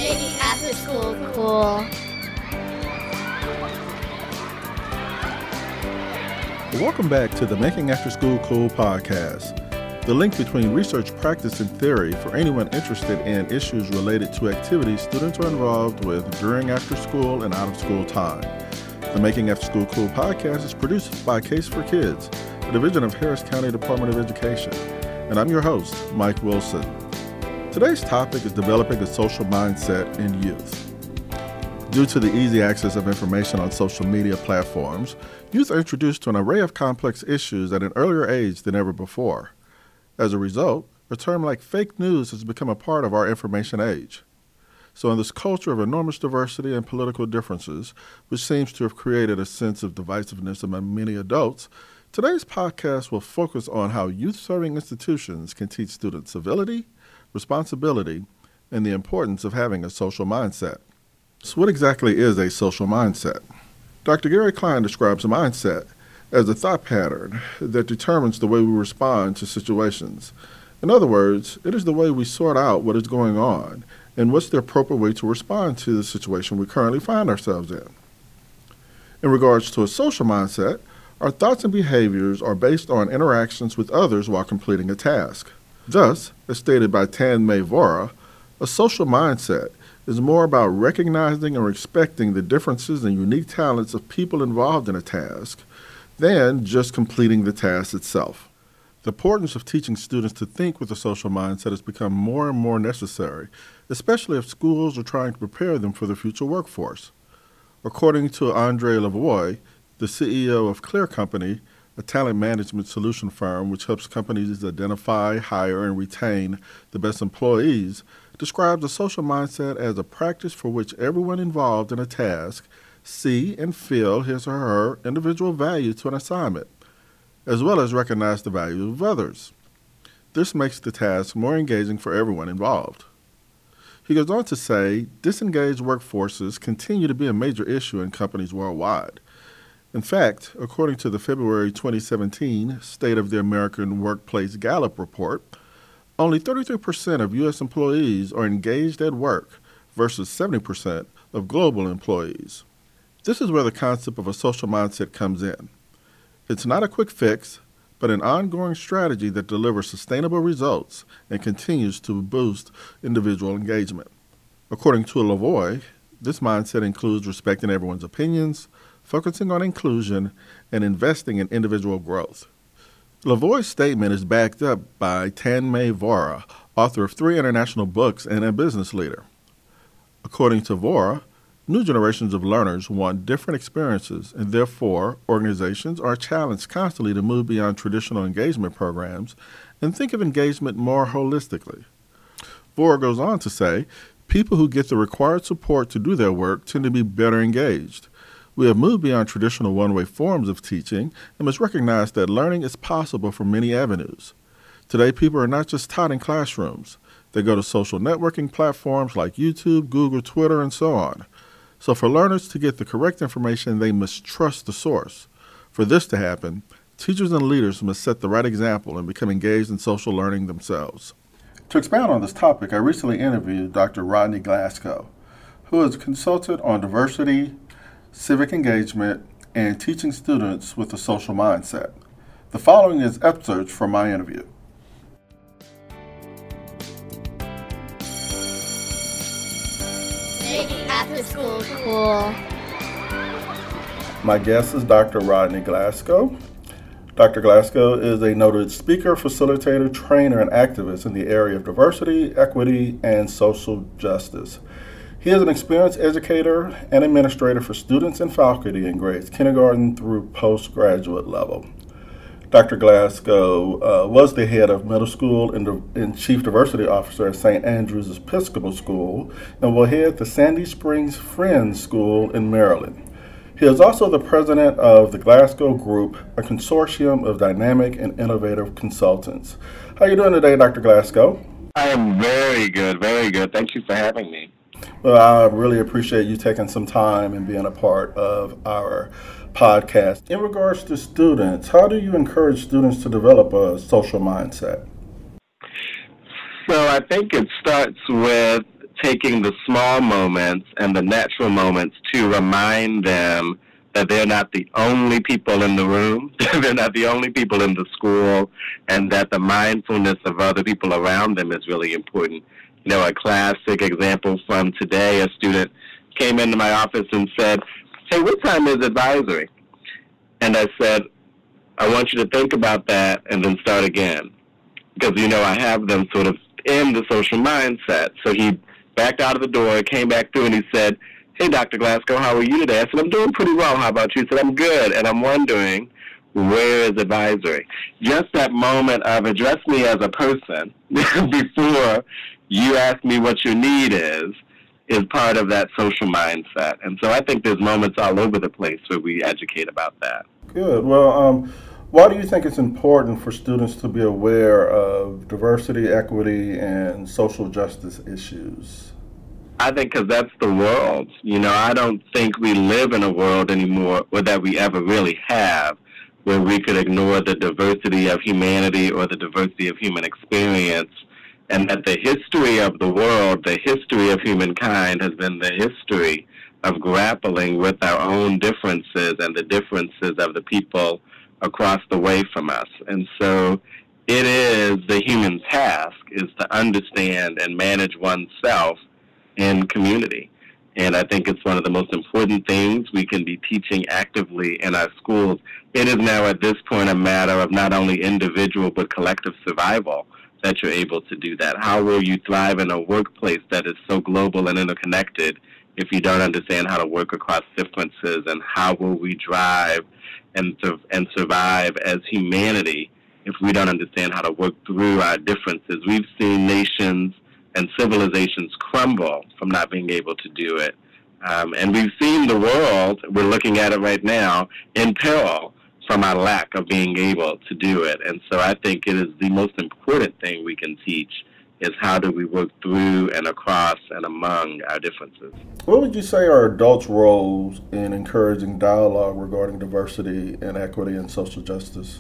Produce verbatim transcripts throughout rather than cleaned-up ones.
Making after school cool. Welcome back to the Making After School Cool podcast, the link between research, practice, and theory for anyone interested in issues related to activities students are involved with during after school and out of school time. The Making After School Cool podcast is produced by Case for Kids, a division of Harris County Department of Education, and I'm your host, Mike Wilson. Today's topic is developing a social mindset in youth. Due to the easy access of information on social media platforms, youth are introduced to an array of complex issues at an earlier age than ever before. As a result, a term like fake news has become a part of our information age. So in this culture of enormous diversity and political differences, which seems to have created a sense of divisiveness among many adults, today's podcast will focus on how youth-serving institutions can teach students civility, responsibility, and the importance of having a social mindset. So what exactly is a social mindset? Doctor Gary Klein describes a mindset as a thought pattern that determines the way we respond to situations. In other words, it is the way we sort out what is going on and what's the appropriate way to respond to the situation we currently find ourselves in. In regards to a social mindset, our thoughts and behaviors are based on interactions with others while completing a task. Thus, as stated by Tanmay Vora, a social mindset is more about recognizing and respecting the differences and unique talents of people involved in a task than just completing the task itself. The importance of teaching students to think with a social mindset has become more and more necessary, especially if schools are trying to prepare them for the future workforce. According to Andre Lavoie, the C E O of Clear Company, a talent management solution firm which helps companies identify, hire, and retain the best employees, describes a social mindset as a practice for which everyone involved in a task see and feel his or her individual value to an assignment, as well as recognize the value of others. This makes the task more engaging for everyone involved. He goes on to say, disengaged workforces continue to be a major issue in companies worldwide. In fact, according to the February twenty seventeen State of the American Workplace Gallup report, only thirty-three percent of U S employees are engaged at work versus seventy percent of global employees. This is where the concept of a social mindset comes in. It's not a quick fix, but an ongoing strategy that delivers sustainable results and continues to boost individual engagement. According to Lavoie, this mindset includes respecting everyone's opinions, focusing on inclusion, and investing in individual growth. Lavoie's statement is backed up by Tanmay Vora, author of three international books and a business leader. According to Vora, new generations of learners want different experiences, and therefore organizations are challenged constantly to move beyond traditional engagement programs and think of engagement more holistically. Vora goes on to say, people who get the required support to do their work tend to be better engaged. We have moved beyond traditional one-way forms of teaching and must recognize that learning is possible from many avenues. Today, people are not just taught in classrooms. They go to social networking platforms like YouTube, Google, Twitter, and so on. So for learners to get the correct information, they must trust the source. For this to happen, teachers and leaders must set the right example and become engaged in social learning themselves. To expound on this topic, I recently interviewed Doctor Rodney Glasgow, who is a consultant on diversity, civic engagement, and teaching students with a social mindset. The following is excerpts from my interview. Making after school cool. My guest is Doctor Rodney Glasgow. Doctor Glasgow is a noted speaker, facilitator, trainer, and activist in the area of diversity, equity, and social justice. He is an experienced educator and administrator for students and faculty in grades kindergarten through postgraduate level. Doctor Glasgow uh, was the head of middle school and, and chief diversity officer at Saint Andrew's Episcopal School and will head the Sandy Springs Friends School in Maryland. He is also the president of the Glasgow Group, a consortium of dynamic and innovative consultants. How are you doing today, Doctor Glasgow? I am very good, very good. Thank you for having me. Well, I really appreciate you taking some time and being a part of our podcast. In regards to students, how do you encourage students to develop a social mindset? So I think it starts with taking the small moments and the natural moments to remind them that they're not the only people in the room, they're not the only people in the school, and that the mindfulness of other people around them is really important. You know, a classic example from today, a student came into my office and said, "Hey, what time is advisory?" And I said, "I want you to think about that and then start again." Because, you know, I have them sort of in the social mindset. So he backed out of the door, came back through, and he said, "Hey, Doctor Glasgow, how are you today?" I said, "I'm doing pretty well. How about you?" He said, "I'm good, and I'm wondering, where is advisory?" Just that moment of address me as a person before you ask me what your need is, is part of that social mindset. And so I think there's moments all over the place where we educate about that. Good. Well, um, why do you think it's important for students to be aware of diversity, equity, and social justice issues? I think because that's the world. You know, I don't think we live in a world anymore, or that we ever really have, where we could ignore the diversity of humanity or the diversity of human experience, and that the history of the world, the history of humankind, has been the history of grappling with our own differences and the differences of the people across the way from us. And so it is the human task is to understand and manage oneself in community. And I think it's one of the most important things we can be teaching actively in our schools. It is now at this point a matter of not only individual but collective survival that you're able to do that. How will you thrive in a workplace that is so global and interconnected if you don't understand how to work across differences? And how will we drive and, and survive as humanity if we don't understand how to work through our differences? We've seen nations and civilizations crumble from not being able to do it. Um, and we've seen the world, we're looking at it right now, in peril from our lack of being able to do it. And so I think it is the most important thing we can teach is how do we work through and across and among our differences. What would you say are adults' roles in encouraging dialogue regarding diversity and equity and social justice?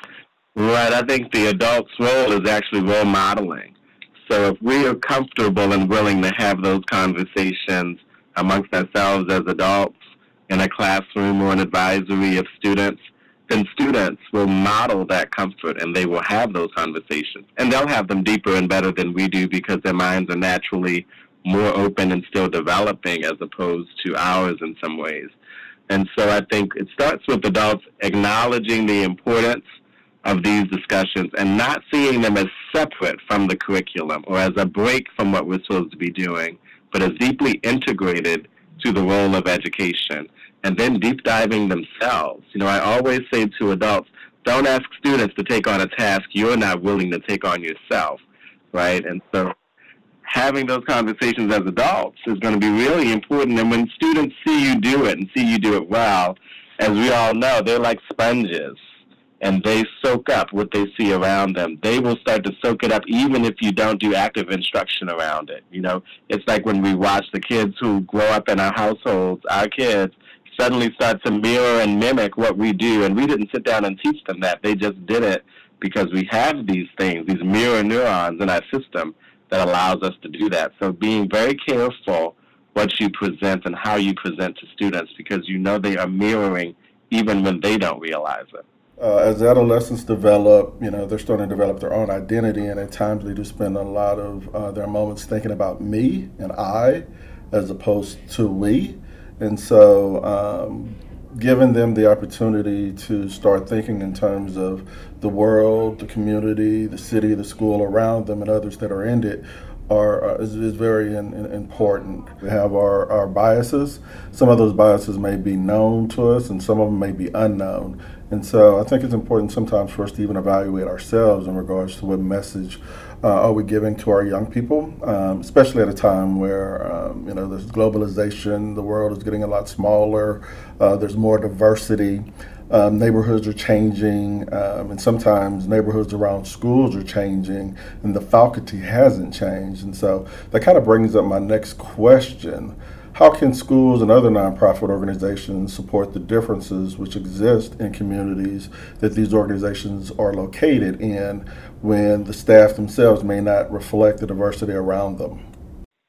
Right, I think the adult's role is actually role modeling. So if we are comfortable and willing to have those conversations amongst ourselves as adults in a classroom or an advisory of students, then students will model that comfort and they will have those conversations. And they'll have them deeper and better than we do because their minds are naturally more open and still developing as opposed to ours in some ways. And so I think it starts with adults acknowledging the importance of these discussions and not seeing them as separate from the curriculum or as a break from what we're supposed to be doing, but as deeply integrated to the role of education, and then deep diving themselves. You know, I always say to adults, don't ask students to take on a task you're not willing to take on yourself, right? And so having those conversations as adults is going to be really important. And when students see you do it and see you do it well, as we all know, they're like sponges, and they soak up what they see around them. They will start to soak it up even if you don't do active instruction around it. You know, it's like when we watch the kids who grow up in our households, our kids suddenly start to mirror and mimic what we do, and we didn't sit down and teach them that. They just did it because we have these things, these mirror neurons in our system that allows us to do that. So being very careful what you present and how you present to students, because you know they are mirroring even when they don't realize it. Uh, as adolescents develop, you know, they're starting to develop their own identity, and at times they do spend a lot of uh, their moments thinking about me and I as opposed to we. And so um, giving them the opportunity to start thinking in terms of the world, the community, the city, the school around them, and others that are in it are uh, is, is very in, in, important. We have our, our biases. Some of those biases may be known to us, and some of them may be unknown. And so I think it's important sometimes for us to even evaluate ourselves in regards to what message uh, are we giving to our young people, um, especially at a time where, um, you know, there's globalization, the world is getting a lot smaller, uh, there's more diversity, um, neighborhoods are changing, um, and sometimes neighborhoods around schools are changing, and the faculty hasn't changed. And so that kind of brings up my next question. How can schools and other nonprofit organizations support the differences which exist in communities that these organizations are located in when the staff themselves may not reflect the diversity around them?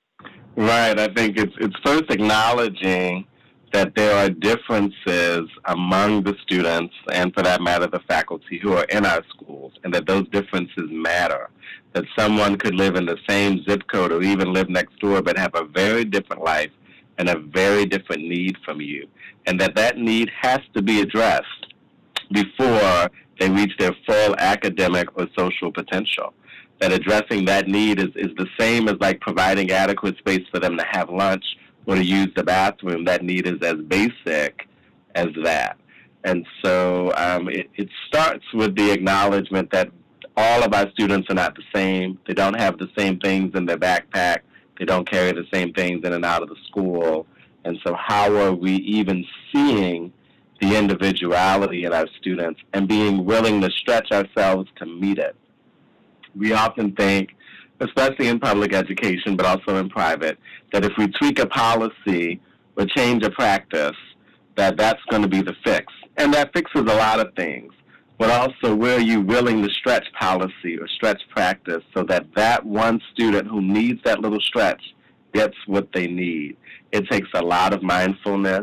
Right. I think it's it's first acknowledging that there are differences among the students and, for that matter, the faculty who are in our schools, and that those differences matter. That someone could live in the same zip code or even live next door but have a very different life and a very different need from you, and that that need has to be addressed before they reach their full academic or social potential. That addressing that need is, is the same as like providing adequate space for them to have lunch or to use the bathroom. That need is as basic as that. And so um, it, it starts with the acknowledgement that all of our students are not the same. They don't have the same things in their backpack. They don't carry the same things in and out of the school. And so how are we even seeing the individuality in our students and being willing to stretch ourselves to meet it? We often think, especially in public education, but also in private, that if we tweak a policy or change a practice, that that's going to be the fix. And that fixes a lot of things. But also, where are you willing to stretch policy or stretch practice so that that one student who needs that little stretch gets what they need? It takes a lot of mindfulness,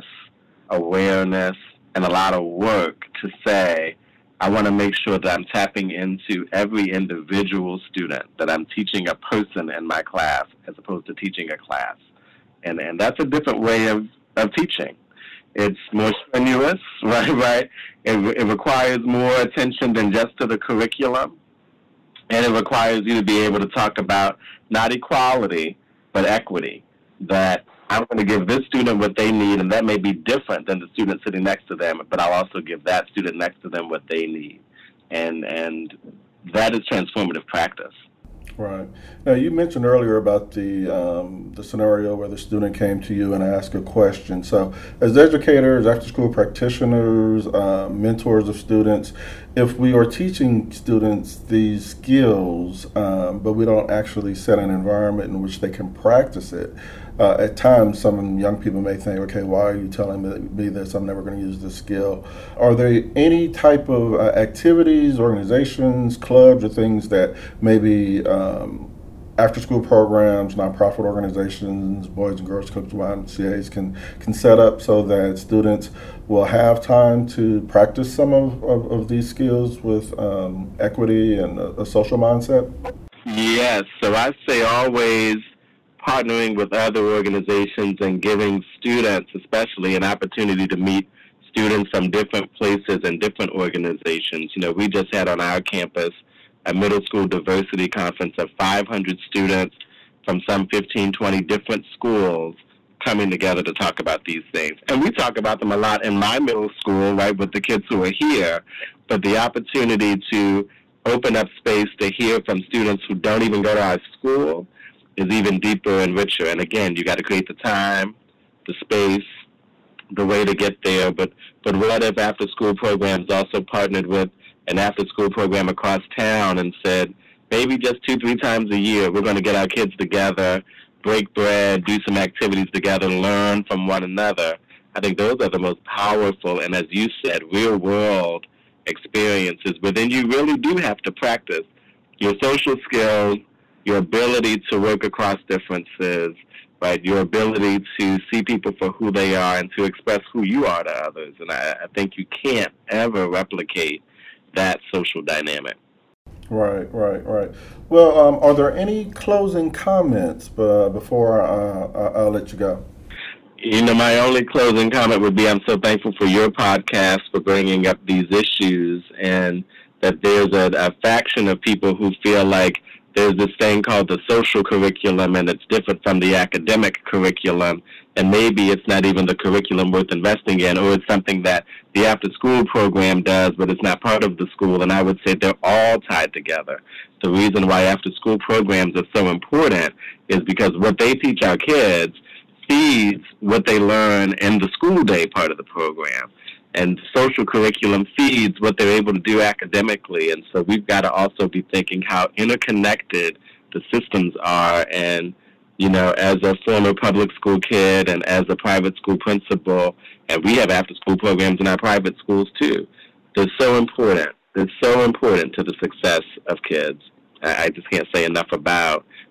awareness, and a lot of work to say, I want to make sure that I'm tapping into every individual student, that I'm teaching a person in my class as opposed to teaching a class. And and that's a different way of, of teaching. It's more strenuous, right? Right. It, it requires more attention than just to the curriculum. And it requires you to be able to talk about not equality, but equity. That I'm going to give this student what they need, and that may be different than the student sitting next to them, but I'll also give that student next to them what they need. And and that is transformative practice. Right. Now, you mentioned earlier about the um, the scenario where the student came to you and asked a question. So, as educators, after-school practitioners, uh, mentors of students, if we are teaching students these skills, um, but we don't actually set an environment in which they can practice it, uh, at times some young people may think, okay, why are you telling me this? I'm never going to use this skill. Are there any type of uh, activities, organizations, clubs, or things that maybe um, after-school programs, nonprofit organizations, Boys and Girls Clubs, Y M C As can, can set up so that students will have time to practice some of, of, of these skills with um, equity and a, a social mindset? Yes, so I say always partnering with other organizations and giving students especially an opportunity to meet students from different places and different organizations. You know, we just had on our campus a middle school diversity conference of five hundred students from some fifteen, twenty different schools coming together to talk about these things. And we talk about them a lot in my middle school, right, with the kids who are here, but the opportunity to open up space to hear from students who don't even go to our school is even deeper and richer. And again, you got to create the time, the space, the way to get there. But but what if after-school programs also partnered with an after-school program across town and said, maybe just two, three times a year, we're going to get our kids together, break bread, do some activities together, learn from one another. I think those are the most powerful and, as you said, real-world experiences. But then you really do have to practice your social skills, your ability to work across differences, right? Your ability to see people for who they are and to express who you are to others. And I, I think you can't ever replicate that social dynamic. Right, right, right. Well, um, are there any closing comments uh, before uh, I, I'll let you go? You know, my only closing comment would be I'm so thankful for your podcast for bringing up these issues, and that there's a, a faction of people who feel like there's this thing called the social curriculum, and it's different from the academic curriculum, and maybe it's not even the curriculum worth investing in, or it's something that the after-school program does, but it's not part of the school, and I would say they're all tied together. The reason why after-school programs are so important is because what they teach our kids feeds what they learn in the school day part of the program. And social curriculum feeds what they're able to do academically. And so we've got to also be thinking how interconnected the systems are. And, you know, as a former public school kid and as a private school principal, and we have after-school programs in our private schools too, they're so important. They're so important to the success of kids. I just can't say enough about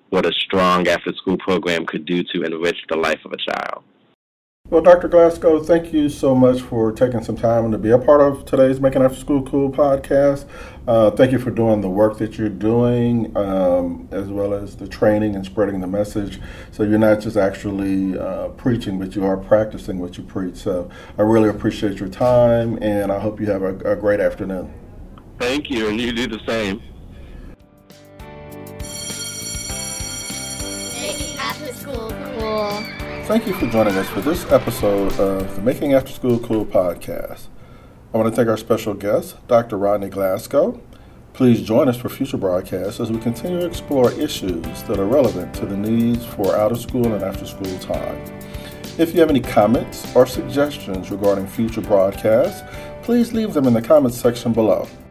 what a strong after-school program could do to enrich the life of a child. Well, Doctor Glasgow, thank you so much for taking some time to be a part of today's Making After School Cool podcast. Uh, thank you for doing the work that you're doing, um, as well as the training and spreading the message. So you're not just actually uh, preaching, but you are practicing what you preach. So I really appreciate your time, and I hope you have a, a great afternoon. Thank you, and you do the same. Making After School Cool. Thank you for joining us for this episode of the Making After School Cool podcast. I want to thank our special guest, Doctor Rodney Glasgow. Please join us for future broadcasts as we continue to explore issues that are relevant to the needs for out-of-school and after-school time. If you have any comments or suggestions regarding future broadcasts, please leave them in the comments section below.